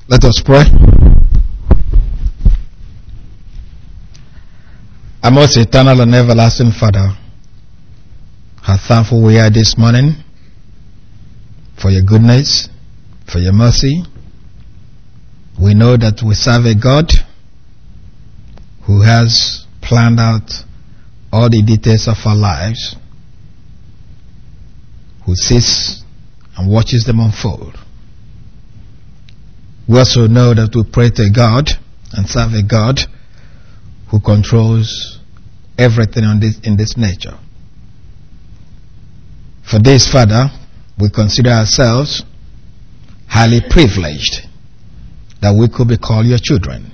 Let us pray. Our most eternal and everlasting Father, how thankful we are this morning for your goodness, for your mercy. We know that we serve a God who has planned out all the details of our lives, who sits and watches them unfold. We also know that we pray to God and serve a God who controls everything in this nature. For this, Father, we consider ourselves highly privileged that we could be called your children.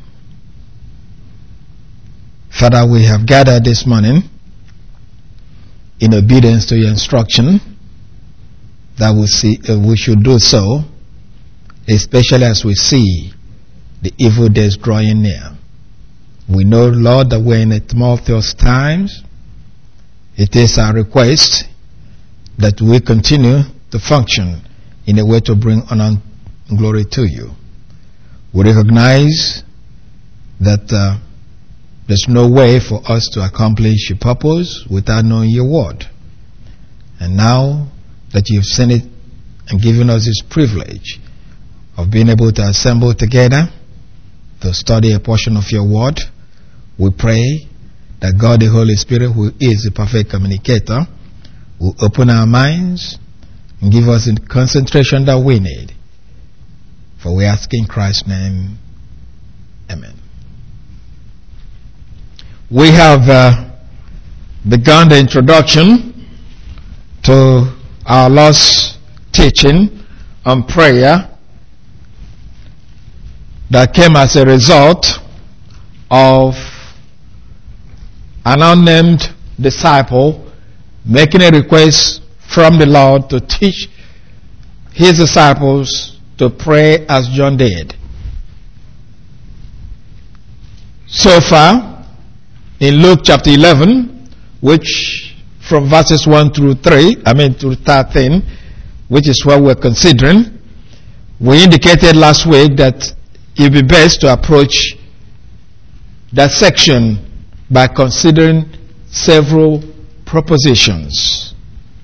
Father, we have gathered this morning in obedience to your instruction that we should do so, especially as we see the evil days drawing near. We know, Lord, that we're in a tumultuous times. It is our request that we continue to function in a way to bring honor and glory to you. We recognize that there's no way for us to accomplish your purpose without knowing your word. And now that you've sent it and given us this privilege of being able to assemble together to study a portion of your word, we pray that God the Holy Spirit, who is the perfect communicator, will open our minds and give us the concentration that we need. For we ask in Christ's name, amen. We have begun the introduction to our last teaching on prayer that came as a result of an unnamed disciple making a request from the Lord to teach his disciples to pray as John did. So far, in Luke chapter 11, which from verses 1 through 13, which is what we're considering, we indicated last week that it would be best to approach that section by considering several propositions.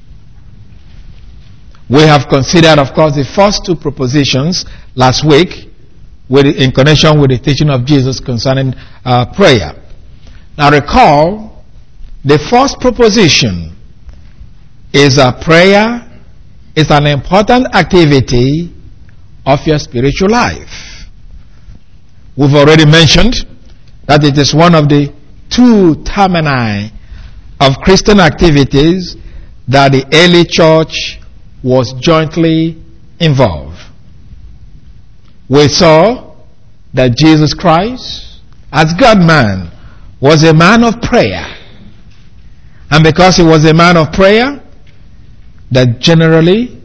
We have considered, of course, the first two propositions last week in connection with the teaching of Jesus concerning prayer. Now recall, the first proposition is that prayer is an important activity of your spiritual life. We've already mentioned that it is one of the two termini of Christian activities that the early church was jointly involved. We saw that Jesus Christ, as God-man, was a man of prayer. And because he was a man of prayer, that generally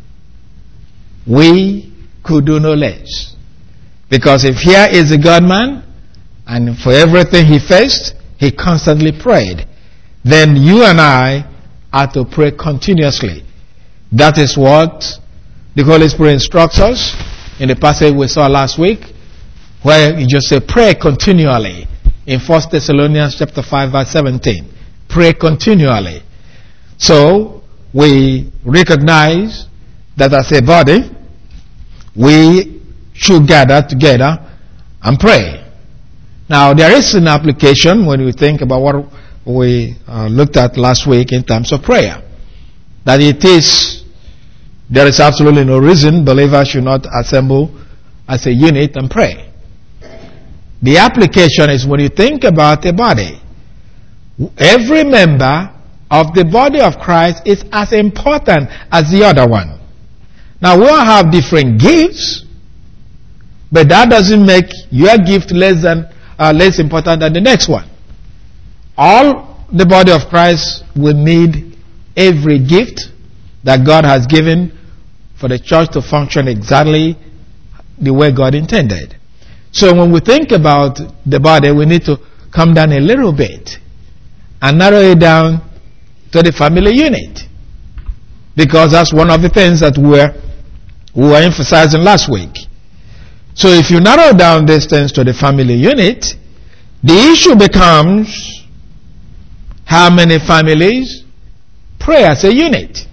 we could do no less. Because if here is a God-man, and for everything he faced, he constantly prayed, then you and I are to pray continuously. That is what the Holy Spirit instructs us in the passage we saw last week, where he just said, pray continually. In 1 Thessalonians chapter 5 verse 17. Pray continually. So, we recognize that as a body, we should gather together and pray. Now, there is an application when we think about what we looked at last week in terms of prayer. That there is absolutely no reason believers should not assemble as a unit and pray. The application is when you think about a body. Every member of the body of Christ is as important as the other one. Now, we all have different gifts, but that doesn't make your gift less important than the next one. All the body of Christ will need every gift that God has given for the church to function exactly the way God intended. So when we think about the body, we need to come down a little bit and narrow it down to the family unit. Because that's one of the things that we were emphasizing last week. So if you narrow down these things to the family unit, the issue becomes how many families pray as a unit.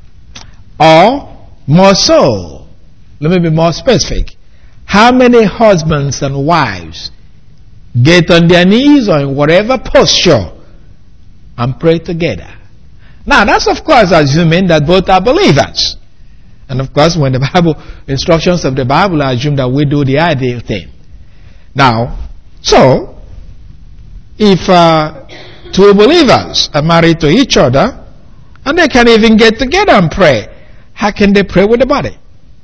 Or, more so, let me be more specific, how many husbands and wives get on their knees or in whatever posture and pray together. Now, that's of course assuming that both are believers. And of course, when the Bible, instructions of the Bible assume that we do the ideal thing. Now, so, if two believers are married to each other, and they can even get together and pray, how can they pray with the body?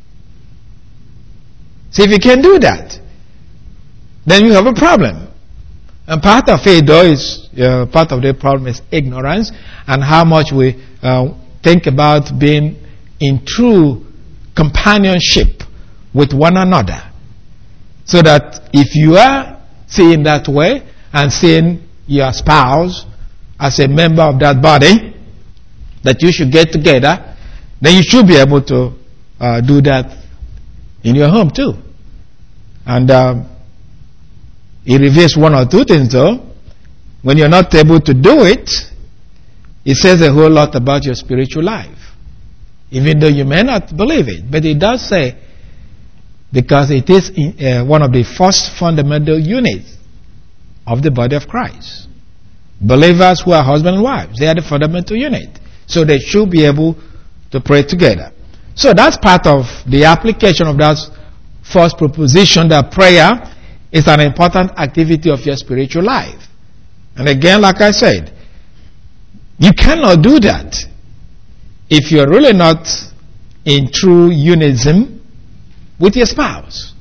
See, if you can do that, then you have a problem. And part of it, though, is part of the problem is ignorance and how much we think about being in true companionship with one another. So that if you are seeing that way and seeing your spouse as a member of that body, that you should get together, then you should be able to do that in your home too. And it reveals one or two things though. When you're not able to do it, it says a whole lot about your spiritual life. Even though you may not believe it. But it does say, because it is one of the first fundamental units of the body of Christ. Believers who are husband and wives, they are the fundamental unit. So they should be able to pray together. So that's part of the application of that first proposition, that prayer is an important activity of your spiritual life. And again, like I said, you cannot do that if you're really not in true unison with your spouse.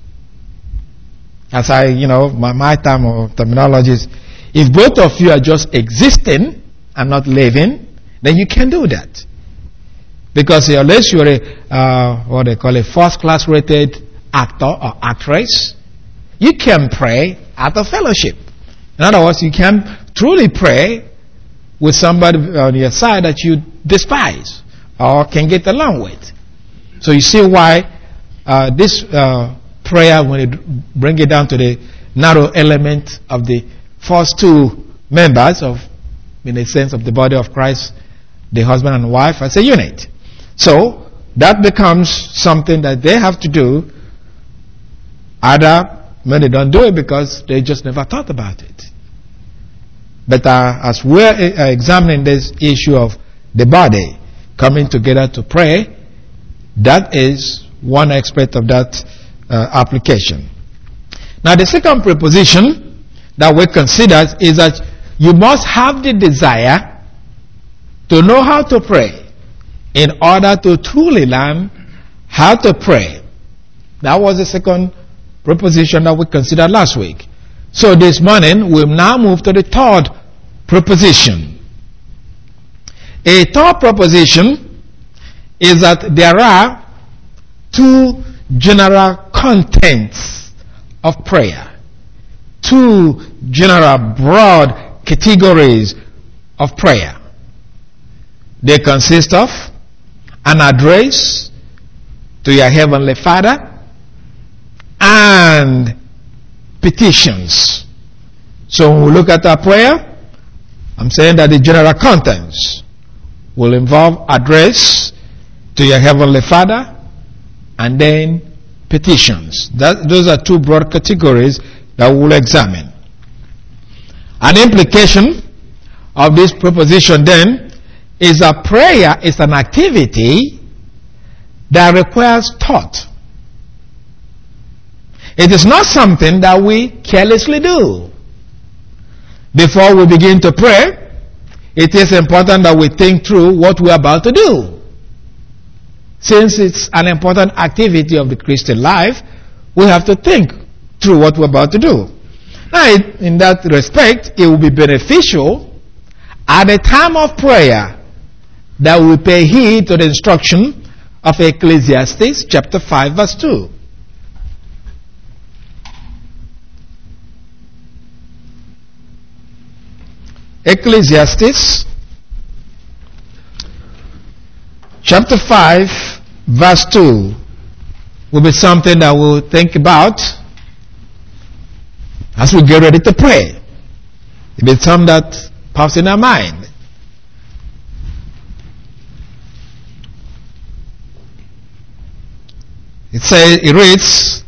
As my term or terminology is, if both of you are just existing and not living, then you can do that. Because unless you're what they call a first-class rated actor or actress, you can pray out of fellowship. In other words, you can truly pray with somebody on your side that you despise or can get along with. So you see why this prayer, when you bring it down to the narrow element of the first two members of, in a sense, of the body of Christ, the husband and wife as a unit. So that becomes something that they have to do. Either many don't do it because they just never thought about it. But as we're examining this issue of the body coming together to pray, that is one aspect of that application. Now the second preposition that we consider is that you must have the desire to know how to pray in order to truly learn how to pray. That was the second preposition that we considered last week. So this morning we'll now move to the third preposition. A third preposition is that there are two general contents of prayer. Two general broad categories of prayer. They consist of an address to your Heavenly Father and petitions. So when we look at our prayer, I'm saying that the general contents will involve address to your Heavenly Father and then petitions. Those are two broad categories that we'll examine. An implication of this proposition then is that prayer is an activity that requires thought. It is not something that we carelessly do. Before we begin to pray, it is important that we think through what we're about to do. Since it's an important activity of the Christian life, we have to think through what we're about to do. Now, in that respect, it will be beneficial at the time of prayer that we pay heed to the instruction of Ecclesiastes chapter 5 verse 2. Ecclesiastes chapter 5 verse 2. will be something that we'll think about as we get ready to pray. It will be something that pops in our mind. It reads,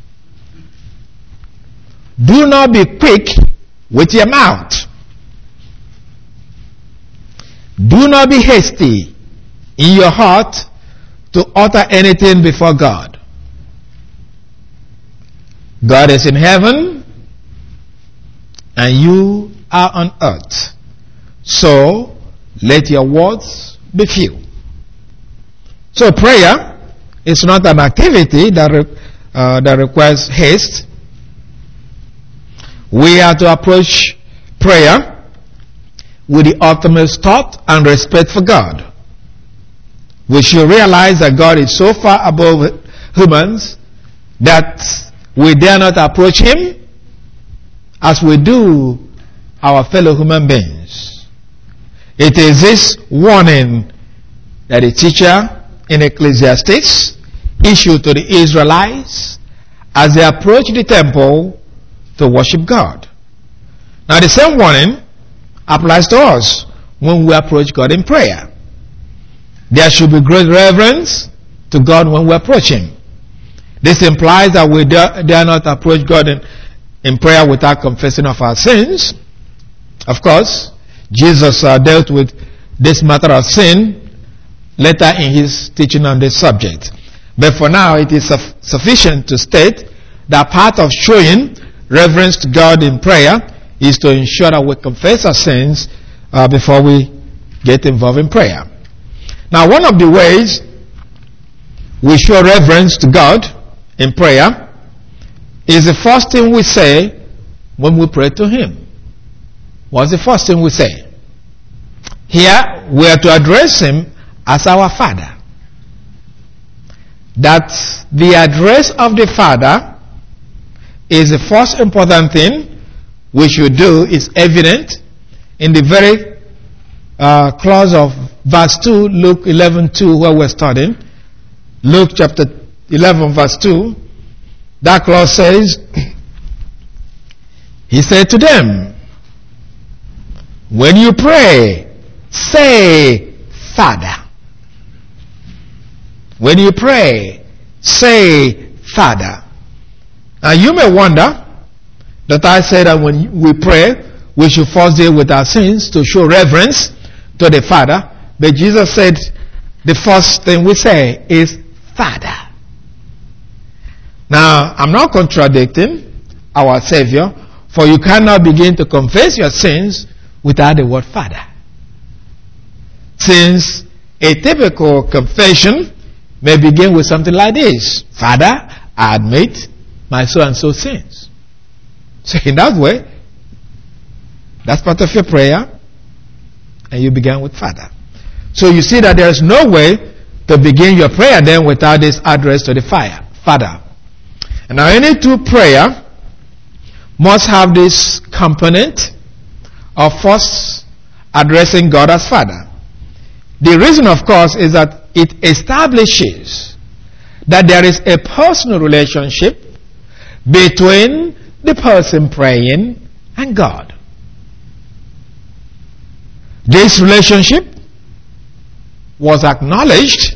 do not be quick with your mouth. Do not be hasty in your heart to utter anything before God. God is in heaven and you are on earth. So let your words be few. So prayer is not an activity that requires haste. We are to approach prayer with the utmost thought and respect for God. We should realize that God is so far above humans that we dare not approach Him as we do our fellow human beings. It is this warning that the teacher in Ecclesiastes issued to the Israelites as they approached the temple to worship God. Now the same warning applies to us when we approach God in prayer. There should be great reverence to God when we approach Him. This implies that we dare not approach God in prayer without confessing of our sins. Of course, Jesus dealt with this matter of sin later in His teaching on this subject. But for now, it is sufficient to state that part of showing reverence to God in prayer is to ensure that we confess our sins before we get involved in prayer. Now, one of the ways we show reverence to God in prayer is the first thing we say when we pray to Him. What's the first thing we say? Here, we are to address Him as our Father. That the address of the Father is the first important thing we should do is evident in the very clause of verse 2, Luke 11:2, where we're studying. Luke chapter 11 verse 2, that clause says, He said to them, when you pray, say, Father. When you pray, say, Father. Now you may wonder that I said that when we pray, we should first deal with our sins to show reverence to the Father. But Jesus said the first thing we say is Father. Now, I'm not contradicting our Savior, for you cannot begin to confess your sins without the word Father. Since a typical confession may begin with something like this: Father, I admit my so-and-so sins. So in that way, that's part of your prayer, and you begin with Father. So you see that there is no way to begin your prayer then without this address to the Father. And now any true prayer must have this component of first addressing God as Father. The reason, of course, is that it establishes that there is a personal relationship between the person praying and God. This relationship was acknowledged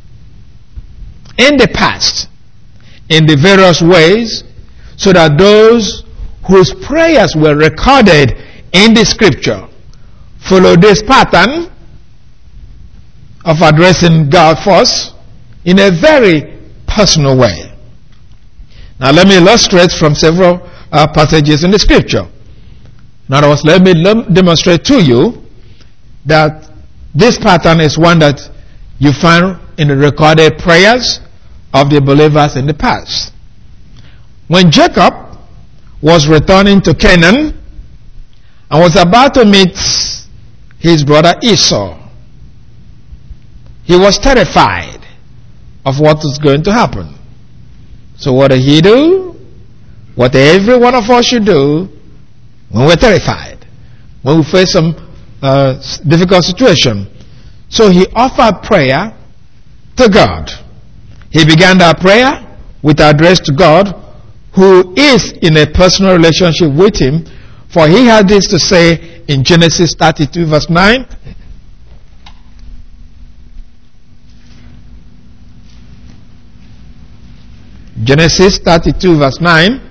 in the past in the various ways, so that those whose prayers were recorded in the scripture follow this pattern of addressing God first in a very personal way. Now let me illustrate from several passages in the scripture. In other words, let me demonstrate to you that this pattern is one that you find in the recorded prayers of the believers in the past. When Jacob was returning to Canaan and was about to meet his brother Esau, he was terrified of what was going to happen. So what did he do? What every one of us should do when we're terrified, when we face some difficult situation. So he offered prayer to God. He began that prayer with address to God, who is in a personal relationship with him. For he had this to say in Genesis 32 verse 9. Genesis 32 verse 9.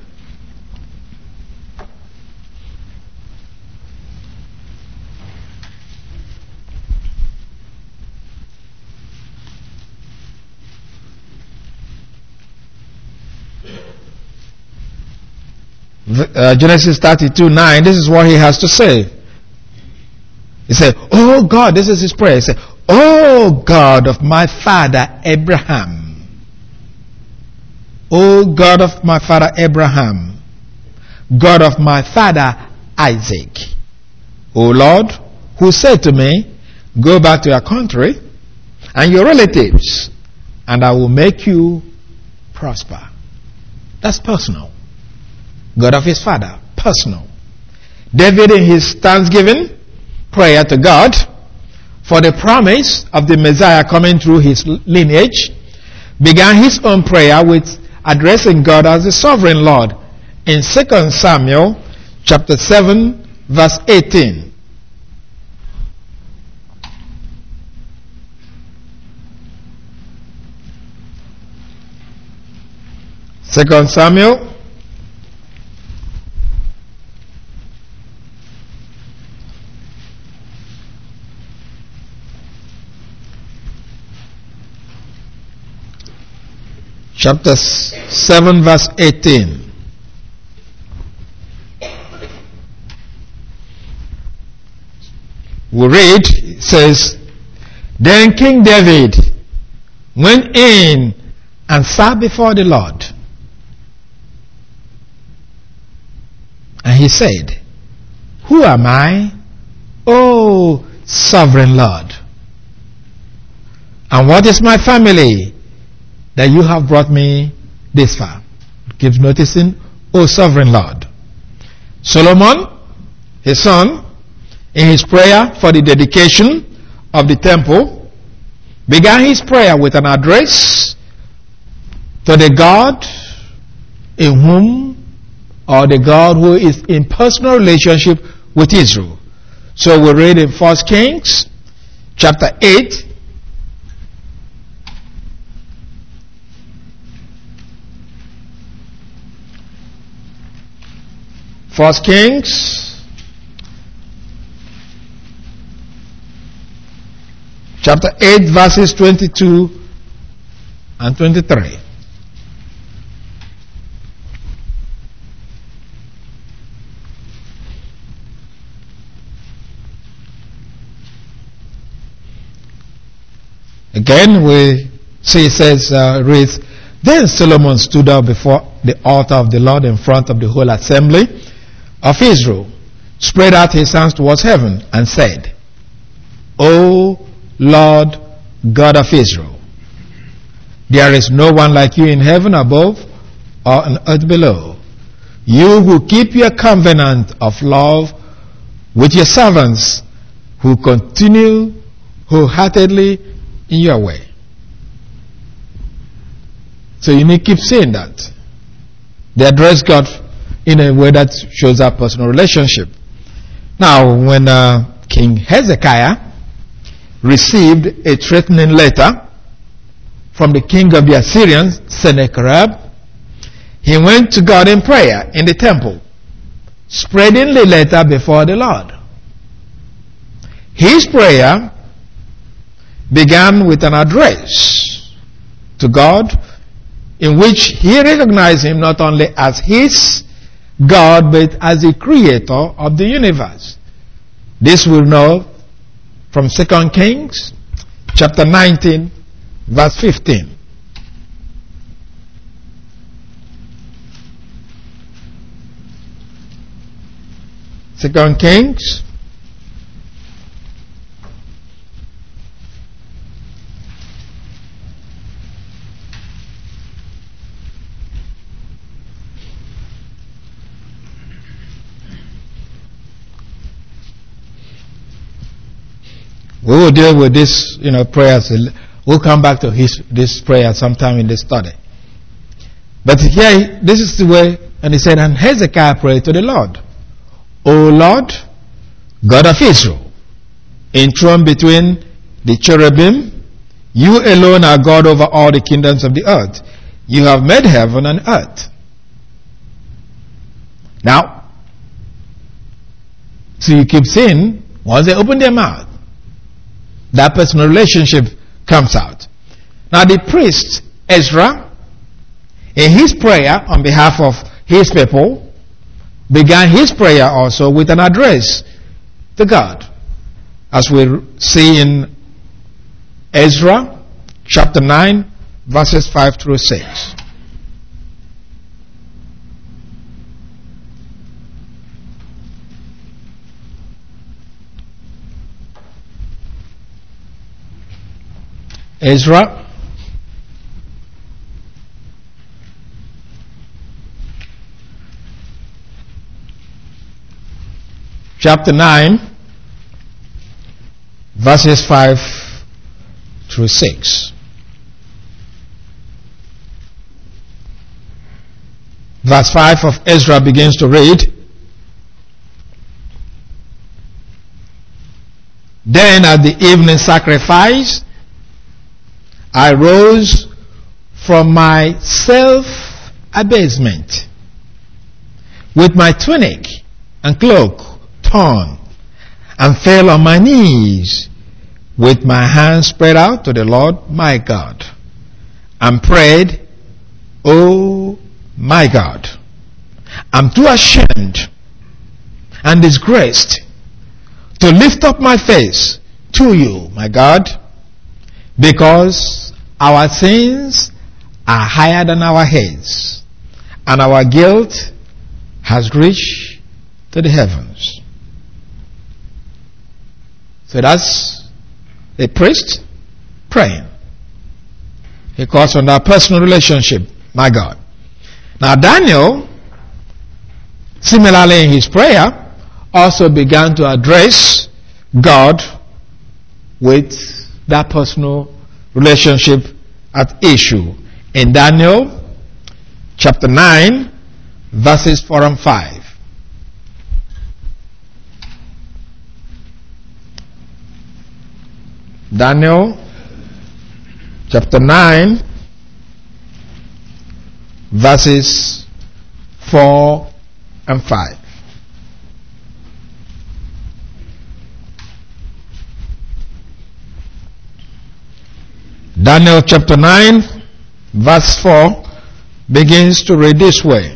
Genesis 32 9. This is what he has to say. He said, "Oh God," this is his prayer. He said, "Oh God of my father Abraham, O God of my father Abraham, God of my father Isaac, O Lord, who said to me, go back to your country and your relatives, and I will make you prosper." That's personal. God of his father, personal. David, in his thanksgiving prayer to God for the promise of the Messiah coming through his lineage, began his own prayer with addressing God as the sovereign Lord in 2 Samuel chapter 7 verse 18. Second Samuel chapter 7 verse 18. We read, it says, "Then King David went in and sat before the Lord. And he said, Who am I, O sovereign Lord? And what is my family that you have brought me this far?" It keeps noticing, "O sovereign Lord." Solomon, his son, in his prayer for the dedication of the temple, began his prayer with an address to the God in whom, or the God who is in personal relationship with Israel. So we read in 1 Kings chapter 8 1 Kings chapter 8 verses 22 and 23. Again we see it says, reads, "Then Solomon stood up before the altar of the Lord in front of the whole assembly of Israel, spread out his hands towards heaven, and said, O Lord God of Israel, there is no one like you in heaven above or on earth below. You who keep your covenant of love with your servants, who continue wholeheartedly in your way." So you need to keep saying that. They address God in a way that shows our personal relationship. Now, when King Hezekiah received a threatening letter from the king of the Assyrians, Sennacherib, he went to God in prayer in the temple, spreading the letter before the Lord. His prayer began with an address to God in which he recognized him not only as his God, but as the creator of the universe. This we know from 2 Kings chapter 19 verse 15. Second Kings we will deal with this, prayers. We'll come back to this prayer sometime in this study. But here, this is the way, and he said, and Hezekiah prayed to the Lord, O Lord, God of Israel, enthroned between the cherubim, you alone are God over all the kingdoms of the earth. You have made heaven and earth. Now, so you keep seeing, once they open their mouth, that personal relationship comes out. Now the priest, Ezra, in his prayer on behalf of his people, began his prayer also with an address to God. As we see in Ezra chapter 9, verses 5 through 6. Ezra chapter 9, verses 5 through 6. Verse 5 of Ezra begins to read, Then at the evening sacrifice, I rose from my self-abasement with my tunic and cloak torn, and fell on my knees with my hands spread out to the Lord my God, and prayed, O my God, I'm too ashamed and disgraced to lift up my face to you, my God, because our sins are higher than our heads, and our guilt has reached to the heavens. So that's a priest praying. He calls on that personal relationship, my God. Now Daniel, similarly in his prayer, also began to address God with that personal relationship at issue. In Daniel chapter 9, verses 4 and 5. Daniel chapter 9, verses 4 and 5. Daniel chapter 9, verse 4 begins to read this way.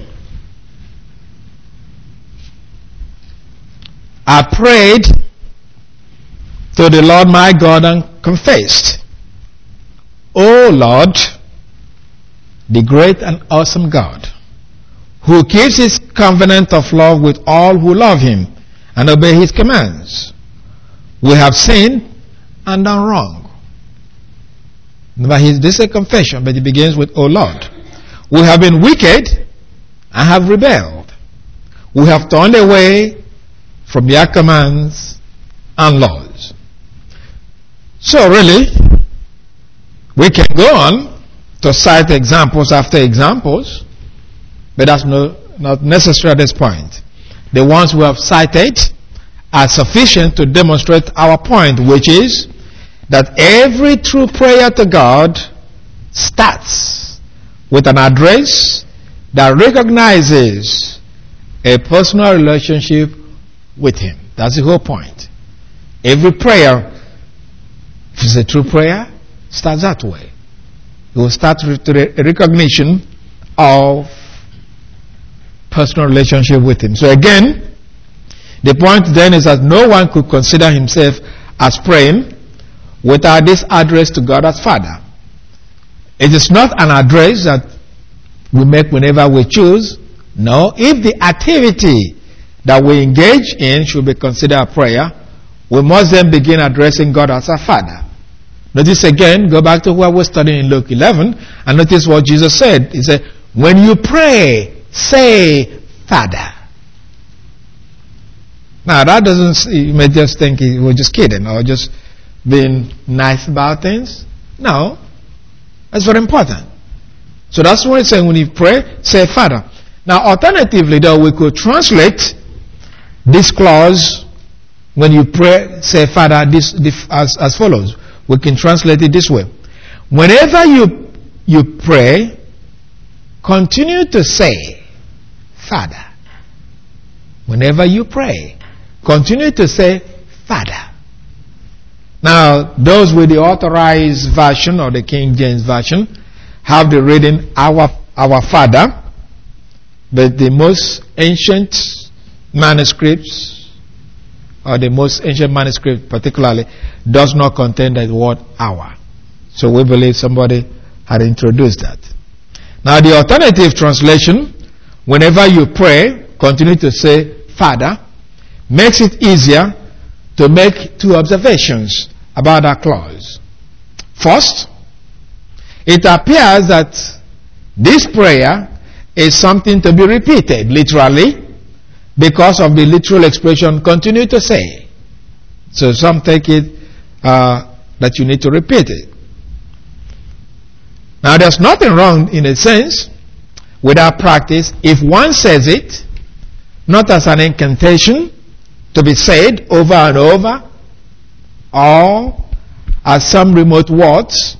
I prayed to the Lord my God and confessed, O Lord, the great and awesome God, who keeps his covenant of love with all who love him and obey his commands. We have sinned and done wrong. This is a confession, but it begins with, O Lord. We have been wicked and have rebelled. We have turned away from your commands and laws. So really, we can go on to cite examples after examples, but that's not necessary at this point. The ones we have cited are sufficient to demonstrate our point, which is that every true prayer to God starts with an address that recognizes a personal relationship with him. That's the whole point. Every prayer, if it's a true prayer, starts that way. It will start with a recognition of personal relationship with him. So again, the point then is that no one could consider himself as praying without this address to God as Father. It is not an address that we make whenever we choose. No, if the activity that we engage in should be considered a prayer, we must then begin addressing God as our Father. Notice again, go back to what we're studying in Luke 11, and notice what Jesus said. He said, when you pray, say, Father. Now that doesn't, you may just think he was just kidding or just being nice about things. No, that's very important. So that's what it's saying. When you pray, say Father. Now, alternatively, though, we could translate this clause, when you pray, say Father, as follows. We can translate it this way. Whenever you pray, continue to say Father. Whenever you pray, continue to say Father. Now, those with the Authorized Version or the King James Version have the reading Our Father, but the most ancient manuscripts, or the most ancient manuscript particularly, does not contain the word our. So we believe somebody had introduced that. Now the alternative translation, whenever you pray, continue to say Father, makes it easier to make two observations about that clause. First, it appears that this prayer is something to be repeated literally because of the literal expression continue to say. So some take it that you need to repeat it. Now there's nothing wrong in a sense with our practice if one says it not as an incantation to be said over and over, or as some remote words,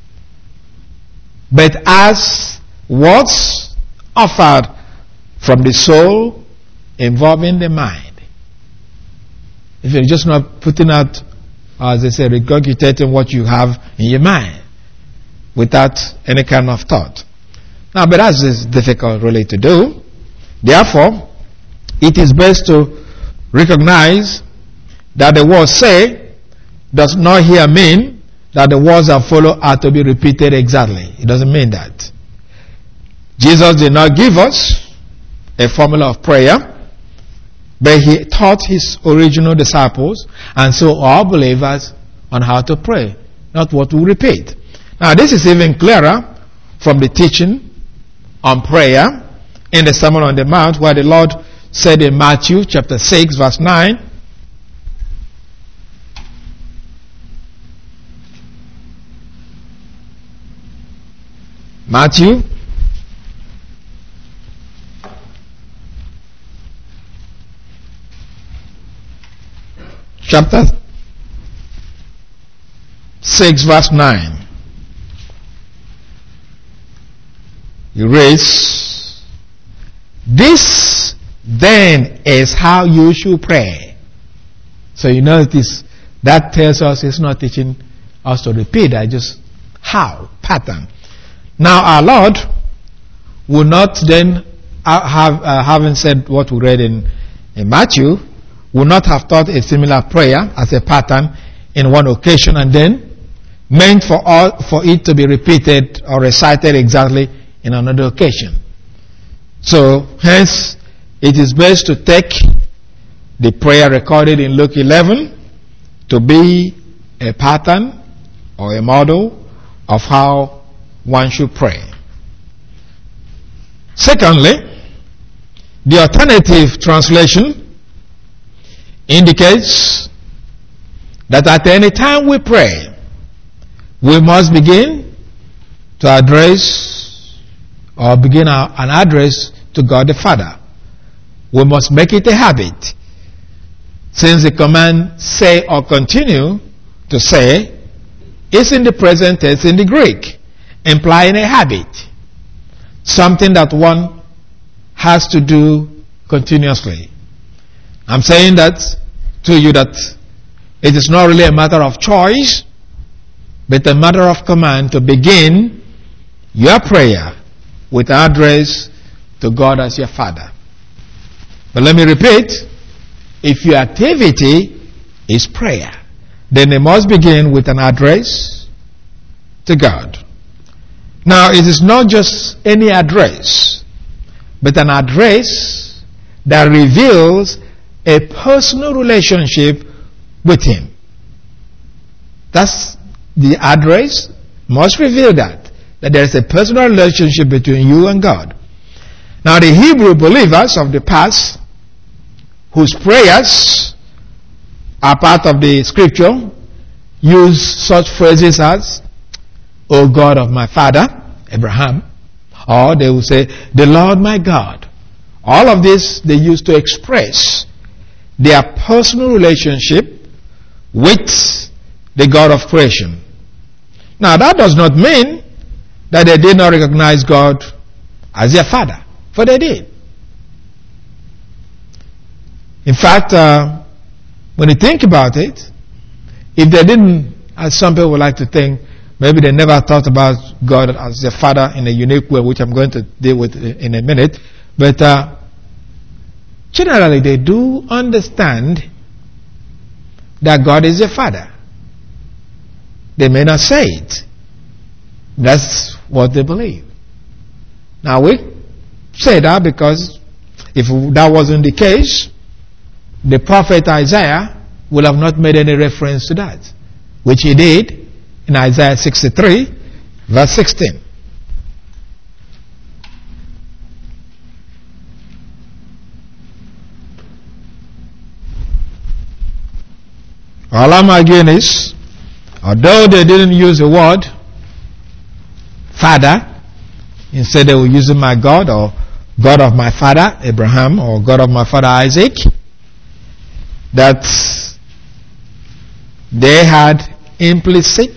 but as words offered from the soul involving the mind. If you're just not putting out, as they say, regurgitating what you have in your mind without any kind of thought. Now, but that is difficult really to do. Therefore, it is best to recognize that the word say does not here mean that the words that follow are to be repeated exactly. It doesn't mean that. Jesus did not give us a formula of prayer, but he taught his original disciples, and so all believers, on how to pray, not what to repeat. Now this is even clearer from the teaching on prayer in the Sermon on the Mount, where the Lord said in Matthew chapter 6 verse 9, Matthew chapter 6 verse 9. He reads, "This then is how you should pray." So you notice that tells us it's not teaching us to repeat, I just how, pattern. Now our Lord will not then having said what we read in Matthew, would not have taught a similar prayer as a pattern in one occasion and then meant for it to be repeated or recited exactly in another occasion. So hence it is best to take the prayer recorded in Luke 11 to be a pattern or a model of how one should pray. Secondly, the alternative translation indicates that at any time we pray, we must begin to address or begin an address to God the Father. We must make it a habit. Since the command say or continue to say is in the present tense in the Greek, implying a habit, something that one has to do continuously. I'm saying that to you that it is not really a matter of choice, but a matter of command to begin your prayer with address to God as your Father. But let me repeat, if your activity is prayer, then it must begin with an address to God. Now, it is not just any address, but an address that reveals a personal relationship with Him. That's the address must reveal that there is a personal relationship between you and God. Now, the Hebrew believers of the past, whose prayers are part of the scripture, use such phrases as, "O God of my father, Abraham," Or they will say, the Lord my God. All of this they use to express their personal relationship with the God of creation. Now that does not mean that they did not recognize God as their Father, for they did. In fact, when you think about it, if they didn't, as some people would like to think, maybe they never thought about God as their Father in a unique way, which I'm going to deal with in a minute. But generally, they do understand that God is their Father. They may not say it. That's what they believe. Now, we say that because if that wasn't the case, the prophet Isaiah would have not made any reference to that, which he did in Isaiah 63, verse 16. All I'm arguing is, although they didn't use the word Father, instead they were using my God or God of my father Abraham or God of my father Isaac, that they had implicit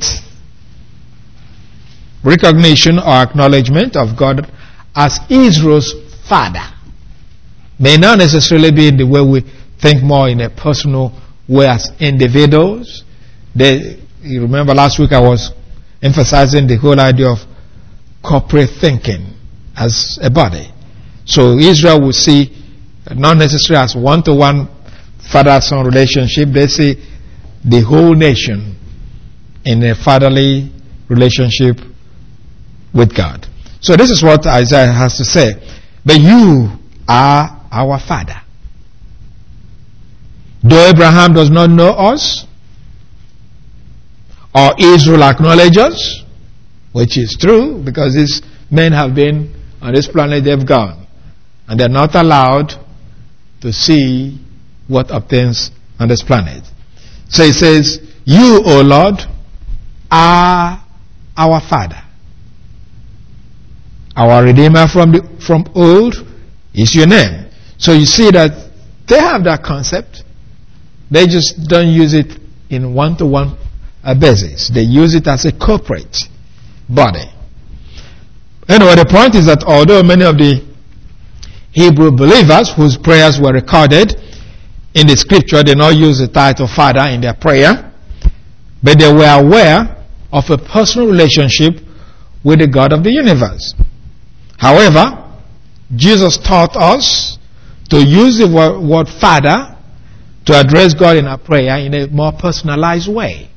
recognition or acknowledgement of God as Israel's Father. May not necessarily be in the way we think, more in a personal way as individuals. You remember last week I was emphasizing the whole idea of corporate thinking as a body. So Israel will see not necessarily as one-to-one father-son relationship. They see the whole nation in a fatherly relationship with God. So this is what Isaiah has to say. But you are our Father. Though Abraham does not know us, or Israel acknowledge us, which is true, because these men have been on this planet, they've gone. And they're not allowed to see what obtains on this planet. So he says, you, O Lord, are our Father. Our Redeemer from old is your name. So you see that they have that concept. They just don't use it in one-to-one basis. They use it as a corporate body. Anyway, the point is that although many of the Hebrew believers whose prayers were recorded in the scripture did not use the title Father in their prayer, but they were aware of a personal relationship with the God of the universe. However, Jesus taught us to use the word Father to address God in our prayer in a more personalized way.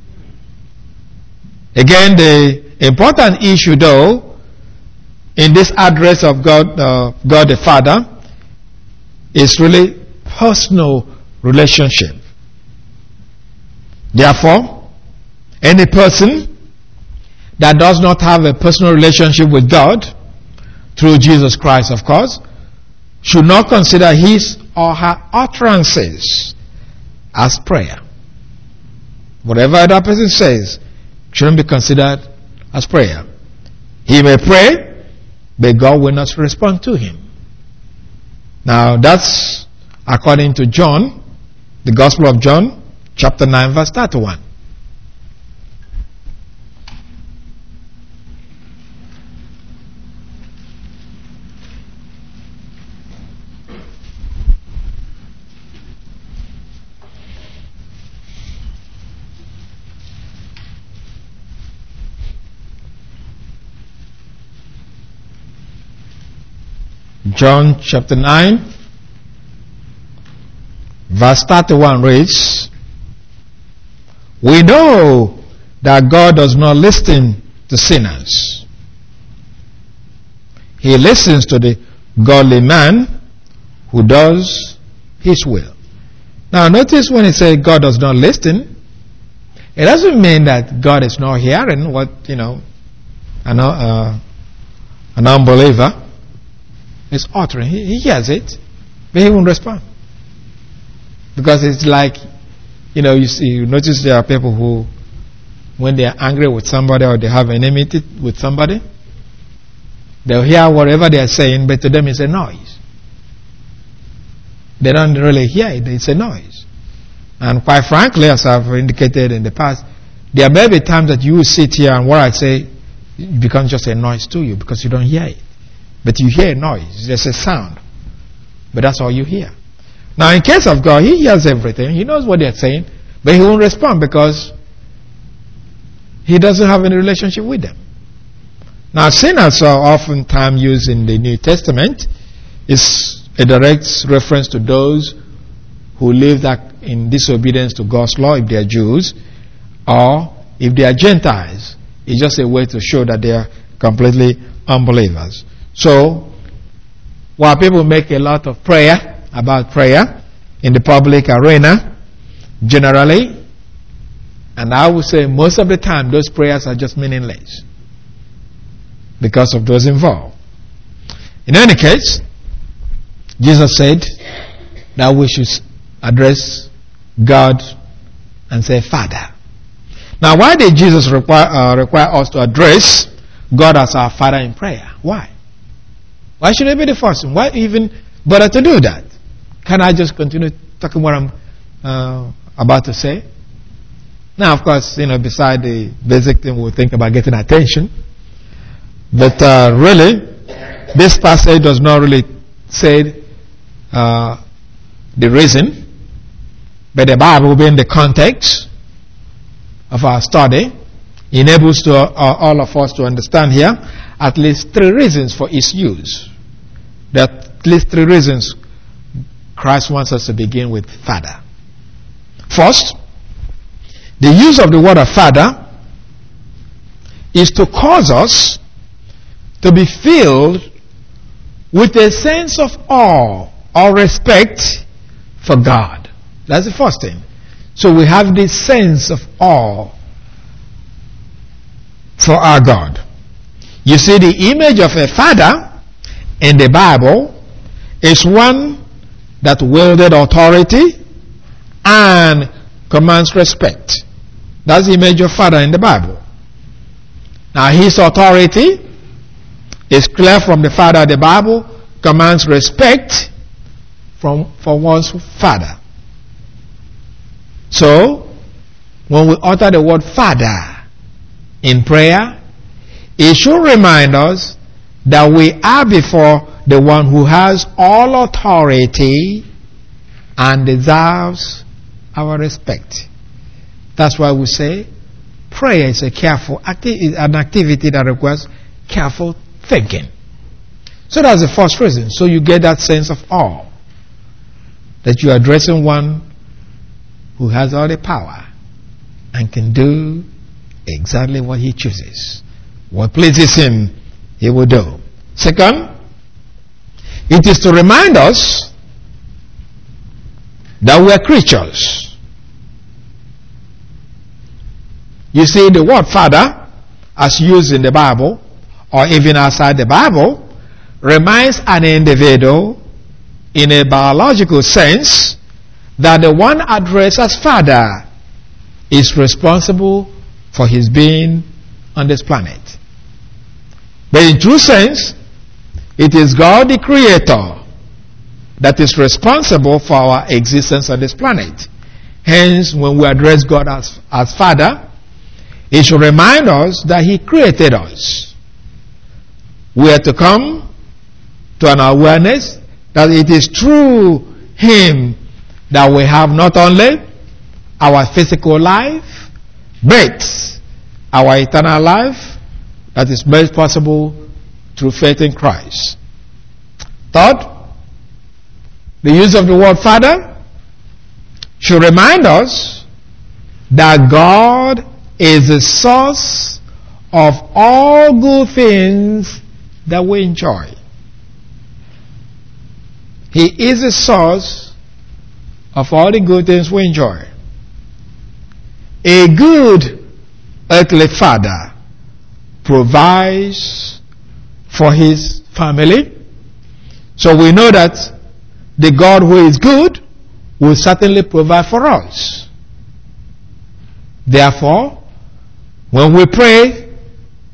Again, the important issue though in this address of God the Father is really personal relationship. Therefore, any person that does not have a personal relationship with God, through Jesus Christ of course, should not consider his or her utterances as prayer. Whatever that person says shouldn't be considered as prayer. He may pray, but God will not respond to him. Now that's according to John, the Gospel of John, chapter 9, verse 31. John chapter 9, verse 31 reads, we know that God does not listen to sinners. He listens to the godly man who does his will. Now notice when it says God does not listen, it doesn't mean that God is not hearing what, an unbeliever is uttering. He hears it, but he won't respond. Because it's like, you notice there are people who, when they are angry with somebody or they have enmity with somebody, They'll hear whatever they are saying, but to them it's a noise. They don't really hear it, it's a noise. And quite frankly, as I've indicated in the past, there may be times that you will sit here and what I say becomes just a noise to you because you don't hear it. But you hear a noise, there's a sound. But that's all you hear. Now in case of God, He hears everything, He knows what they're saying, but He won't respond because He doesn't have any relationship with them. Now sinners are oftentimes used in the New Testament. It's a direct reference to those who live in disobedience to God's law if they are Jews, or if they are Gentiles. It's just a way to show that they are completely unbelievers. So, while people make a lot of prayer about prayer in the public arena, generally, and I would say most of the time, those prayers are just meaningless because of those involved. In any case, Jesus said that we should address God and say, Father. Now, why did Jesus require us to address God as our Father in prayer? Why? Why should it be the first one? Why even bother to do that? Can I just continue talking what I'm about to say? Now, of course, beside the basic thing, we'll think about getting attention. But really, this passage does not really say the reason. But the Bible, being the context of our study, enables all of us to understand here at least 3 reasons for its use. There are at least 3 reasons Christ wants us to begin with Father. First, the use of the word of Father is to cause us to be filled with a sense of awe or respect for God. That's the first thing. So we have this sense of awe for our God. You see, the image of a father in the Bible is one that wielded authority and commands respect. That's the image of father in the Bible. Now, his authority is clear from the father. The Bible commands respect for one's father. So, when we utter the word Father in prayer, it should remind us that we are before the one who has all authority and deserves our respect. That's why we say prayer is an activity that requires careful thinking. So that's the first reason. So you get that sense of awe that you are addressing one who has all the power and can do exactly what he chooses. What pleases him, he will do. Second, it is to remind us that we are creatures. You see, the word Father, as used in the Bible, or even outside the Bible, reminds an individual in a biological sense that the one addressed as Father is responsible for his being on this planet. But in true sense, it is God the Creator that is responsible for our existence on this planet. Hence, when we address God as Father, it should remind us that He created us. We are to come to an awareness that it is through Him that we have not only our physical life, but our eternal life that is made possible through faith in Christ. Third, the use of the word Father should remind us that God is the source of all good things that we enjoy. He is the source of all the good things we enjoy. A good earthly father provides for his family. So we know that the God who is good will certainly provide for us. Therefore, when we pray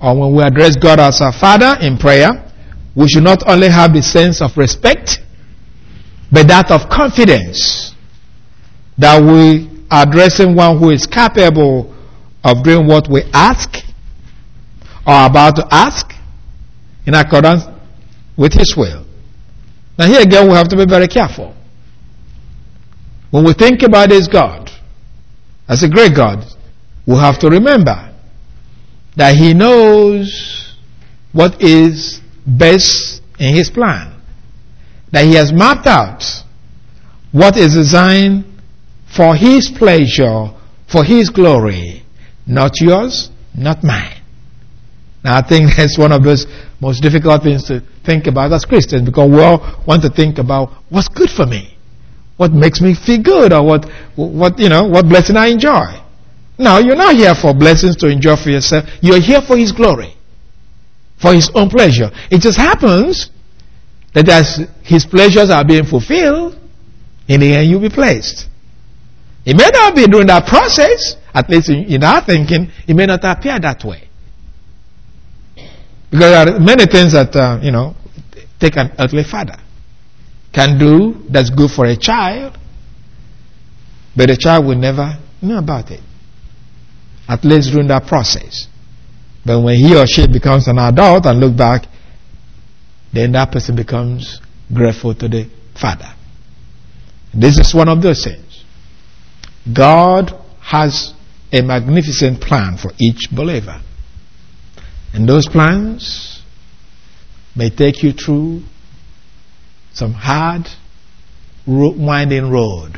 or when we address God as our Father in prayer, we should not only have the sense of respect, but that of confidence that we are addressing one who is capable of doing what we ask or about to ask in accordance with His will. Now here again we have to be very careful. When we think about this God as a great God, we have to remember that He knows what is best in His plan. That He has mapped out what is designed for His pleasure, for His glory, not yours, not mine. Now I think that's one of those most difficult things to think about as Christians, because we all want to think about what's good for me, what makes me feel good, or what blessing I enjoy. No, you're not here for blessings to enjoy for yourself. You're here for His glory, for His own pleasure. It just happens that as His pleasures are being fulfilled, in the end you'll be placed. It may not be during that process, at least in our thinking, it may not appear that way. Because there are many things that, take an earthly father can do that's good for a child, but the child will never know about it, at least during that process. But when he or she becomes an adult and look back, then that person becomes grateful to the father. This is one of those things. God has a magnificent plan for each believer. And those plans may take you through some hard, winding road.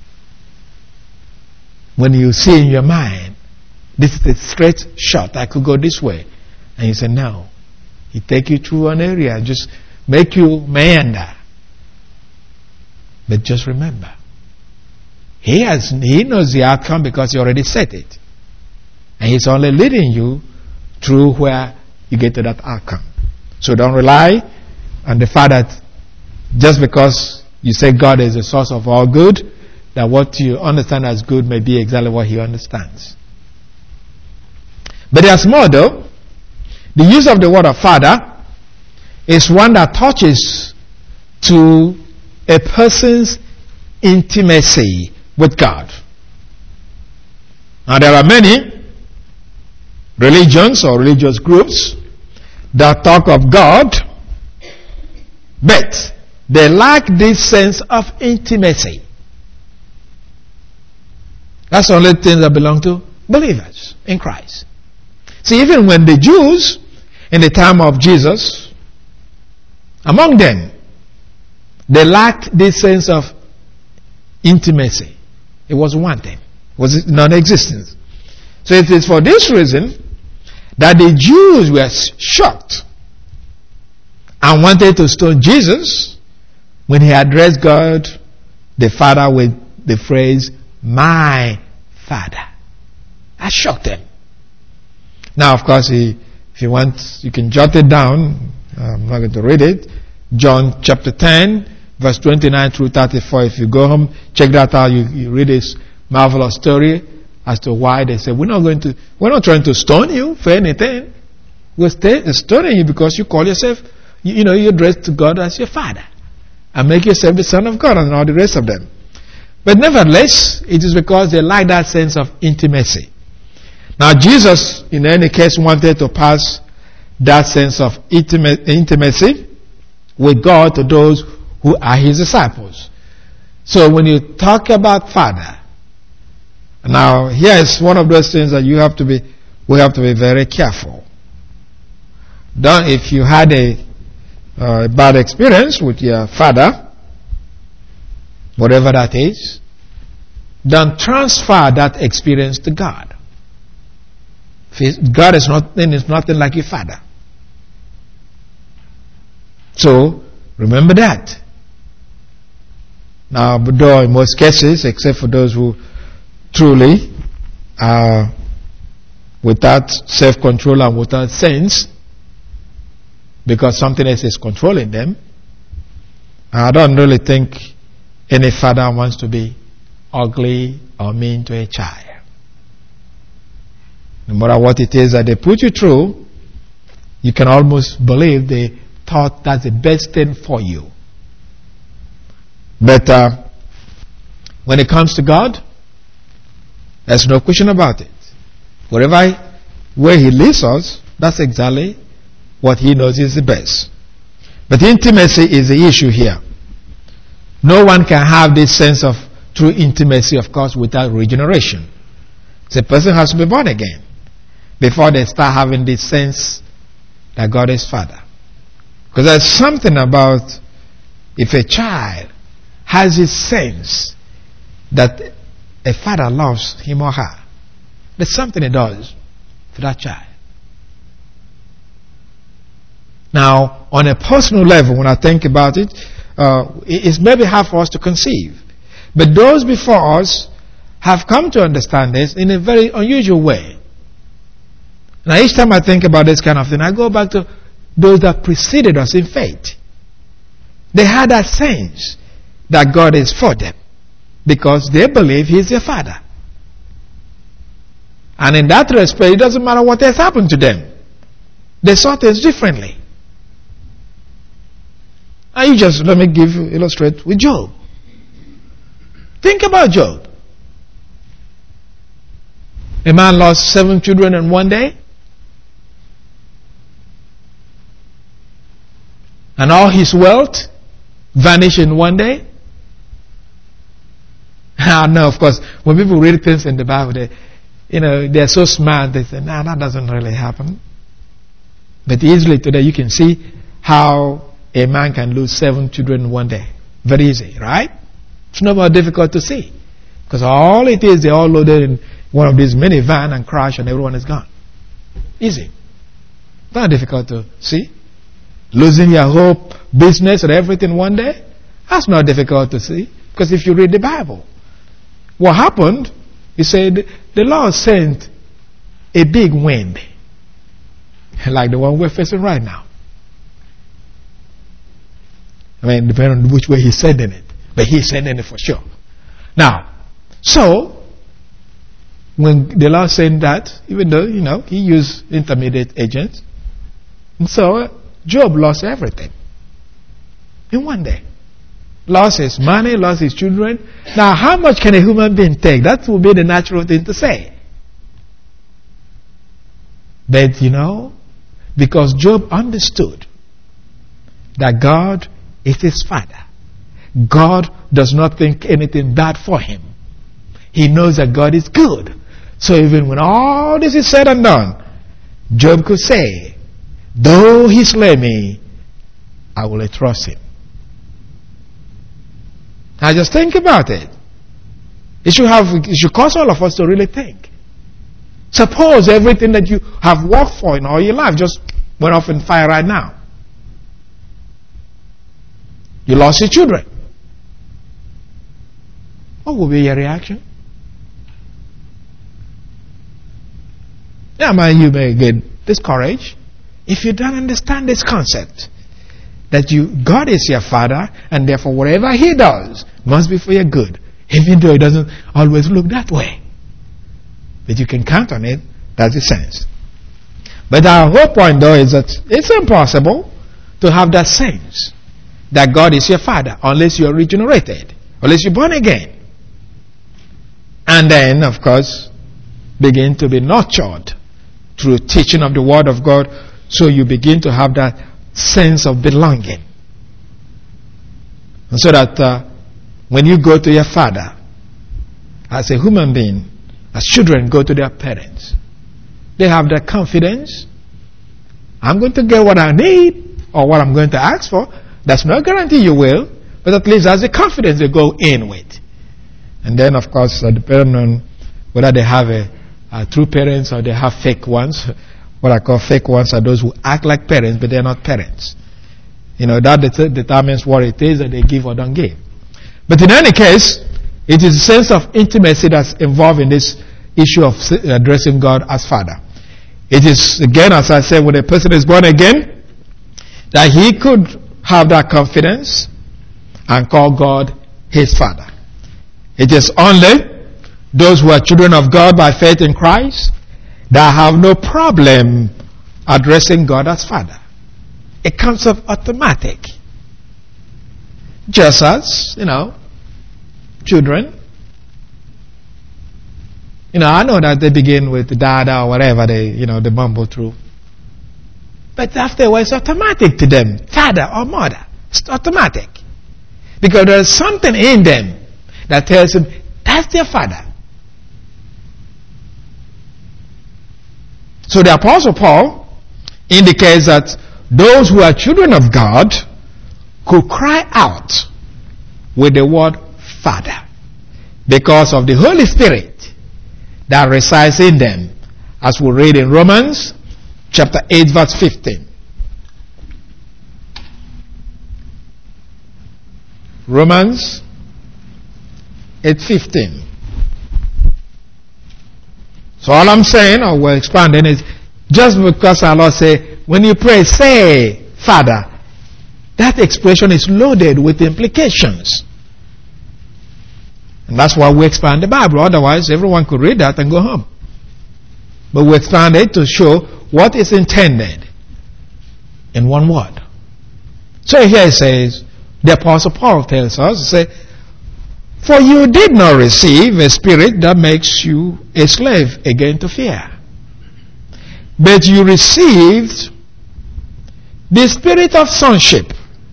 When you see in your mind, this is a straight shot, I could go this way. And you say, no. He take you through an area, just make you meander. But just remember, He knows the outcome because He already set it. And He's only leading you through where you get to that outcome. So don't rely on the fact that just because you say God is the source of all good, that what you understand as good may be exactly what He understands. But there's more though. The use of the word of Father is one that touches to a person's intimacy with God. Now there are many religions or religious groups that talk of God, but they lack this sense of intimacy. That's the only thing that belong to believers in Christ. See, even when the Jews in the time of Jesus, among them, they lacked this sense of intimacy. It was wanting. It was non-existent. So it is for this reason that the Jews were shocked and wanted to stone Jesus when He addressed God the Father with the phrase, my Father. That shocked them. Now, of course, if you want, you can jot it down. I'm not going to read it. John chapter 10, verse 29 through 34. If you go home, check that out. You read this marvelous story as to why they say, we're not trying to stone you for anything. We're stoning you because you call yourself, you address to God as your Father and make yourself the Son of God and all the rest of them. But nevertheless, it is because they lack that sense of intimacy. Now Jesus, in any case, wanted to pass that sense of intimacy with God to those who are His disciples. So when you talk about Father, now here is one of those things that we have to be very careful. If you had a bad experience with your father, whatever that is, don't transfer that experience to God. God is nothing like your father. So remember that. Now, but though in most cases, except for those who truly are without self-control and without sense, because something else is controlling them, I don't really think any father wants to be ugly or mean to a child. No matter what it is that they put you through, you can almost believe they thought that's the best thing for you. But when it comes to God, there's no question about it. Where He leads us, that's exactly what He knows is the best. But intimacy is the issue here. No one can have this sense of true intimacy, of course, without regeneration. So a person has to be born again before they start having this sense that God is Father. Because there's something about if a child has this sense that a father loves him or her, there's something it does to that child. Now, on a personal level, when I think about it, it's maybe hard for us to conceive. But those before us have come to understand this in a very unusual way. Now, each time I think about this kind of thing, I go back to those that preceded us in faith. They had that sense that God is for them because they believe He's their Father. And in that respect, it doesn't matter what has happened to them. They saw things differently. And let me illustrate with Job. Think about Job. A man lost 7 children in one day. And all his wealth vanished in one day. I know, of course, when people read things in the Bible, they're so smart, they say, no, that doesn't really happen. But easily today you can see how a man can lose 7 children in one day. Very easy, right? It's not more difficult to see. Because all it is, they all loaded in one of these minivan and crash and everyone is gone. Easy. Not difficult to see. Losing your whole business and everything one day, that's not difficult to see. Because if you read the Bible, what happened, He said, the Lord sent a big wind, like the one we're facing right now. I mean, depending on which way He's sending it. But He's sending it for sure. Now, so, when the Lord sent that, even though, He used intermediate agents, and so Job lost everything in one day. Lost his money, lost his children. Now, how much can a human being take? That would be the natural thing to say. But, because Job understood that God is his Father. God does not think anything bad for him. He knows that God is good. So even when all this is said and done, Job could say, though He slay me, I will trust Him. Now just think about it. It should cause all of us to really think. Suppose everything that you have worked for in all your life just went off in fire right now. You lost your children. What would be your reaction? Yeah, man, you may get discouraged if you don't understand this concept. That God is your Father, and therefore whatever He does must be for your good, even though it doesn't always look that way. But you can count on it. That's the sense. But our whole point, though, is that it's impossible to have that sense that God is your Father unless you're regenerated, unless you're born again. And then, of course, begin to be nurtured through teaching of the Word of God, so you begin to have that sense of belonging. And so that when you go to your father, as a human being, as children go to their parents, they have that confidence. I'm going to get what I need or what I'm going to ask for. That's no guarantee you will, but at least that's the confidence they go in with. And then, of course, depending on whether they have true parents or they have fake ones. What I call fake ones are those who act like parents, but they're not parents. That determines what it is that they give or don't give. But in any case, it is a sense of intimacy that's involved in this issue of addressing God as Father. It is, again, as I said, when a person is born again, that he could have that confidence and call God his Father. It is only those who are children of God by faith in Christ that have no problem addressing God as Father. It comes up automatic. Just as, children. I know that they begin with dada or whatever they mumble through. But afterwards, it's automatic to them. Father or mother. It's automatic. Because there's something in them that tells them that's their father. So the Apostle Paul indicates that those who are children of God could cry out with the word Father because of the Holy Spirit that resides in them, as we read in Romans chapter 8 verse 15. Romans 8:15. So all I'm saying, or we're expanding, is just because our Lord say, when you pray, say Father, that expression is loaded with implications. And that's why we expand the Bible. Otherwise, everyone could read that and go home. But we expand it to show what is intended in one word. So here it says, the Apostle Paul tells us, for you did not receive a spirit that makes you a slave again to fear, but you received the spirit of sonship,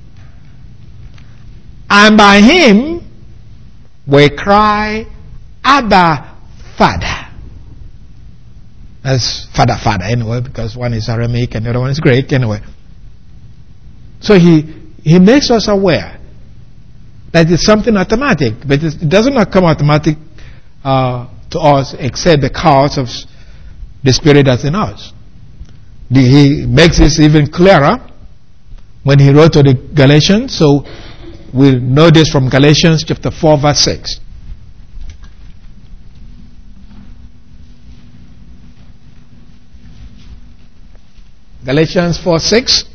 and by him we cry, Abba, Father. That's Father anyway, because one is Aramaic and the other one is Greek anyway. So he makes us aware that it's something automatic, but it does not come automatic to us except because of the Spirit that's in us. He makes this even clearer when he wrote to the Galatians. So we'll know this from Galatians chapter 4 verse 6. Galatians 4:6.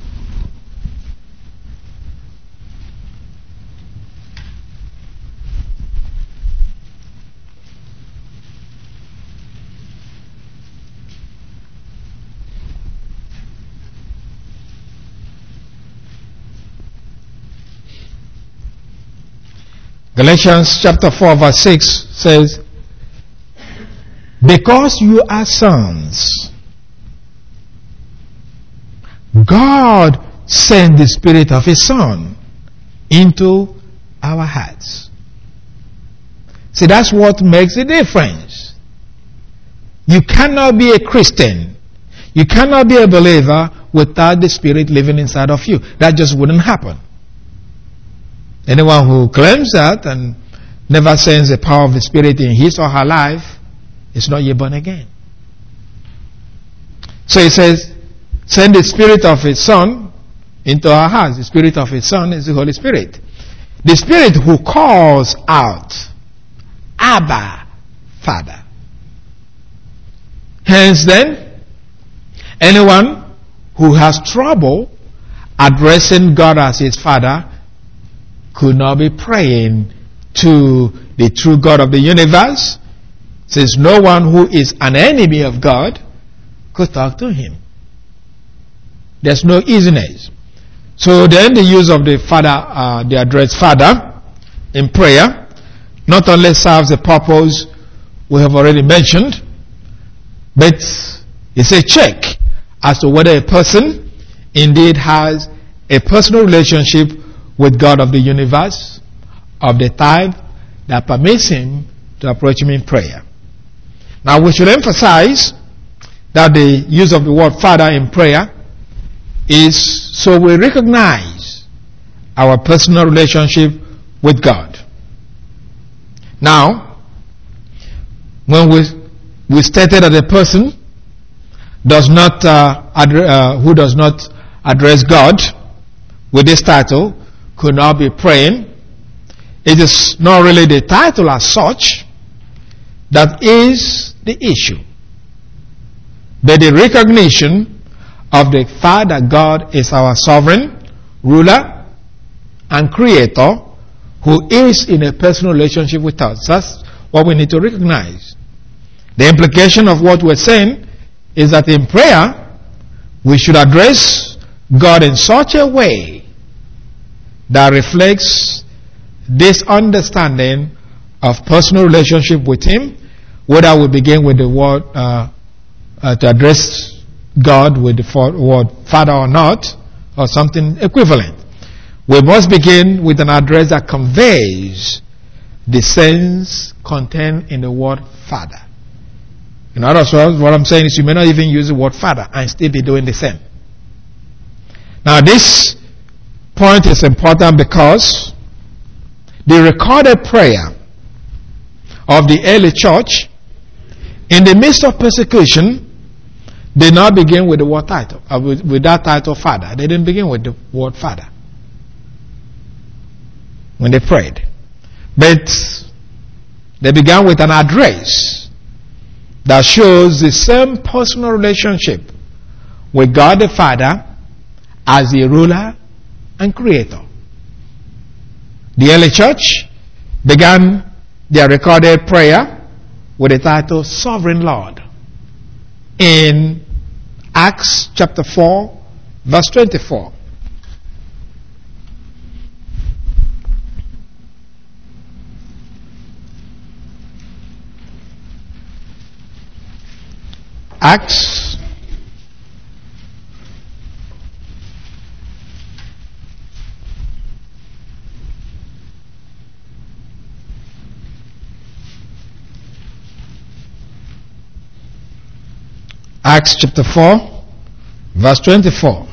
Galatians chapter 4 verse 6 says, because you are sons, God sent the Spirit of His Son into our hearts. See, that's what makes the difference. You cannot be a Christian, you cannot be a believer without the Spirit living inside of you. That just wouldn't happen. Anyone who claims that and never sends the power of the Spirit in his or her life is not yet born again. So he says, send the Spirit of His Son into our hearts. The Spirit of His Son is the Holy Spirit. The Spirit who calls out, Abba, Father. Hence then, anyone who has trouble addressing God as his Father could not be praying to the true God of the universe, since no one who is an enemy of God could talk to Him. There's no easiness. So then the use of the Father, the address Father in prayer not only serves the purpose we have already mentioned, but it's a check as to whether a person indeed has a personal relationship with God of the universe of the type that permits him to approach Him in prayer. Now we should emphasize that the use of the word Father in prayer is so we recognize our personal relationship with God. Now, when we stated that a person does not who does not address God with this title could not be praying, it is not really the title as such that is the issue, but the recognition of the fact that God is our sovereign, ruler, and creator who is in a personal relationship with us. That's what we need to recognize. The implication of what we're saying is that in prayer, We should address God in such a way that reflects this understanding of personal relationship with Him, whether we begin with the word to address God with the word Father or not, or something equivalent. We must begin with an address that conveys the sense contained in the word Father. In other words, what I'm saying is you may not even use the word Father and still be doing the same. Now this point is important because the recorded prayer of the early church in the midst of persecution did not begin with the word title, with that title Father. They didn't begin with the word Father when they prayed. But they began with an address that shows the same personal relationship with God the Father as the ruler and creator. The early church began their recorded prayer with the title Sovereign Lord in Acts chapter 4 verse 24. Acts chapter 4 verse 24.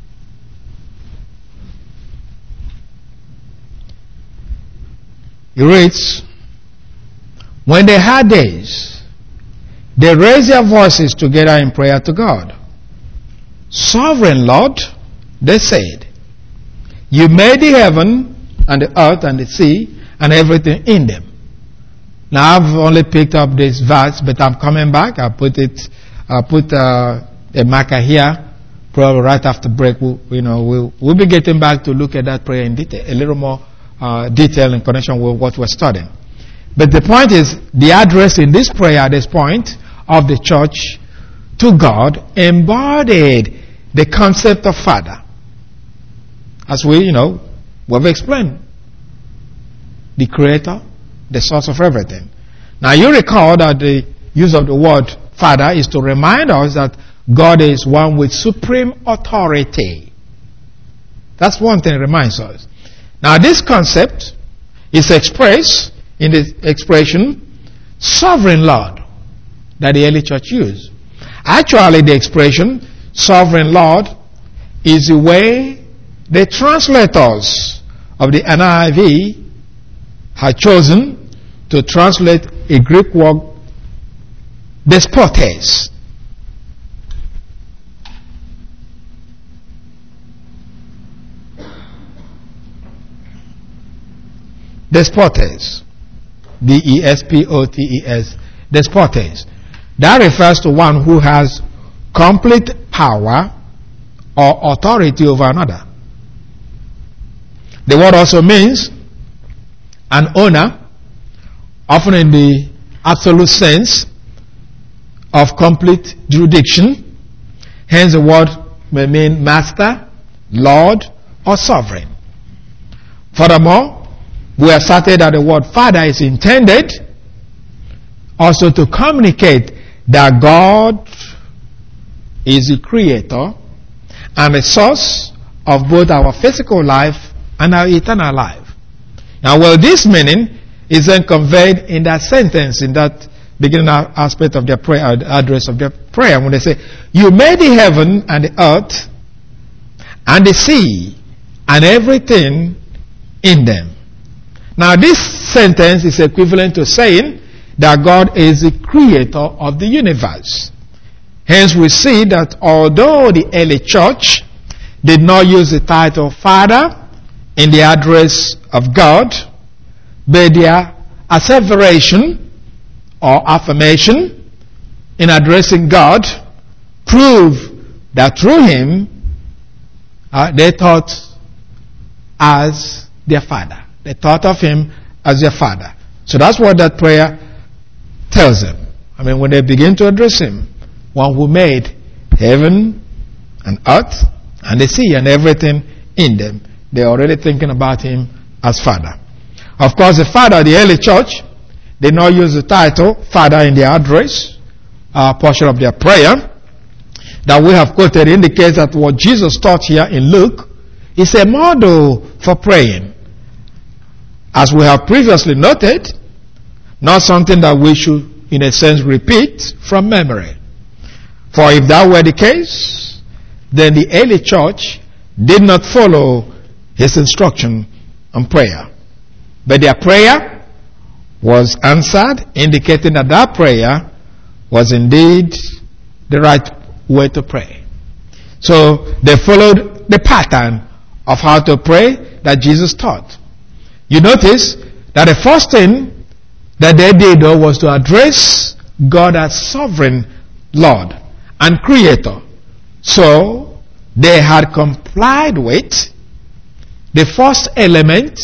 It reads, when they had this, they raised their voices together in prayer to God. Sovereign Lord, they said, you made the heaven and the earth and the sea and everything in them. Now I've only picked up this verse, but I'm coming back. I'll put a marker here. Probably right after break, we'll be getting back to look at that prayer in detail, a little more detail in connection with what we're studying. But the point is, the address in this prayer at this point of the church to God embodied the concept of Father. As we've explained. The Creator, the source of everything. Now you recall that the use of the word Father is to remind us that God is one with supreme authority. That's one thing it reminds us. Now this concept is expressed in the expression Sovereign Lord that the early church used. Actually, the expression Sovereign Lord is the way the translators of the NIV had chosen to translate a Greek word despotes. Despotes. D-E-S-P-O-T-E-S. Despotes. That refers to one who has complete power or authority over another. The word also means an owner, often in the absolute sense of complete jurisdiction. Hence the word may mean master, lord, or sovereign. Furthermore, we have stated that the word Father is intended also to communicate that God is the creator and the source of both our physical life and our eternal life. Now, this meaning is then conveyed in that sentence, in that beginning aspect of their prayer, address of their prayer, when they say, you made the heaven and the earth and the sea and everything in them. Now, this sentence is equivalent to saying that God is the creator of the universe. Hence, we see that although the early church did not use the title Father in the address of God, but their asseveration or affirmation in addressing God prove that through Him they thought as their Father. They thought of Him as their Father. So that's what that prayer tells them. When they begin to address Him, one who made heaven and earth and the sea and everything in them. They're already thinking about him as Father. Of course, the Father of the early church did not use the title Father in their address. Our portion of their prayer that we have quoted indicates that what Jesus taught here in Luke is a model for praying. As we have previously noted, not something that we should, in a sense, repeat from memory. For if that were the case, then the early church did not follow his instruction on prayer. But their prayer was answered, indicating that that prayer was indeed the right way to pray. So they followed the pattern of how to pray that Jesus taught. You notice that the first thing that they did though was to address God as sovereign Lord and Creator. So they had complied with the first element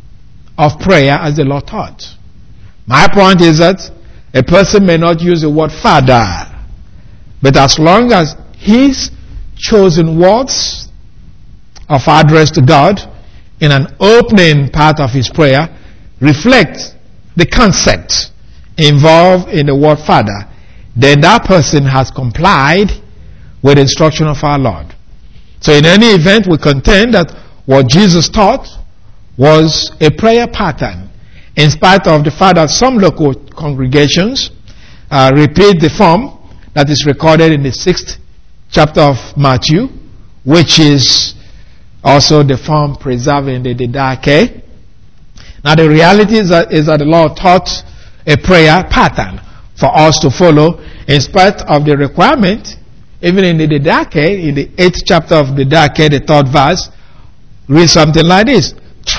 of prayer as the Lord taught. My point is that a person may not use the word Father, but as long as his chosen words of address to God in an opening part of his prayer reflect the concept involved in the word Father, then that person has complied with the instruction of our Lord. So in any event, we contend that what Jesus taught was a prayer pattern, in spite of the fact that some local congregations repeat the form that is recorded in the 6th chapter of Matthew, which is also the form preserved in the Didache. Now the reality is that the Lord taught a prayer pattern for us to follow, in spite of the requirement, even in the Didache, in the 8th chapter of the Didache, the 3rd verse, read something like this: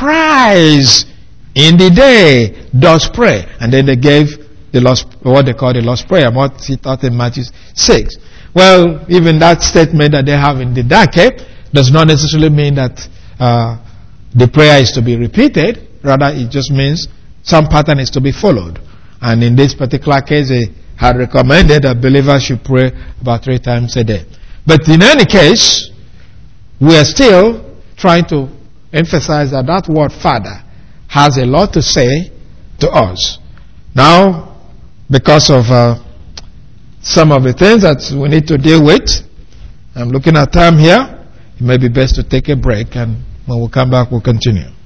thrice in the day does pray. And then they gave what they call the Lord's Prayer, what he taught in Matthew 6. Well, even that statement that they have in the Didache does not necessarily mean that the prayer is to be repeated. Rather, it just means some pattern is to be followed. And in this particular case, they had recommended that believers should pray about 3 times a day. But in any case, we are still trying to emphasize that that word Father has a lot to say to us. Now, because of some of the things that we need to deal with, I'm looking at time here. It may be best to take a break, and when we come back, we'll continue.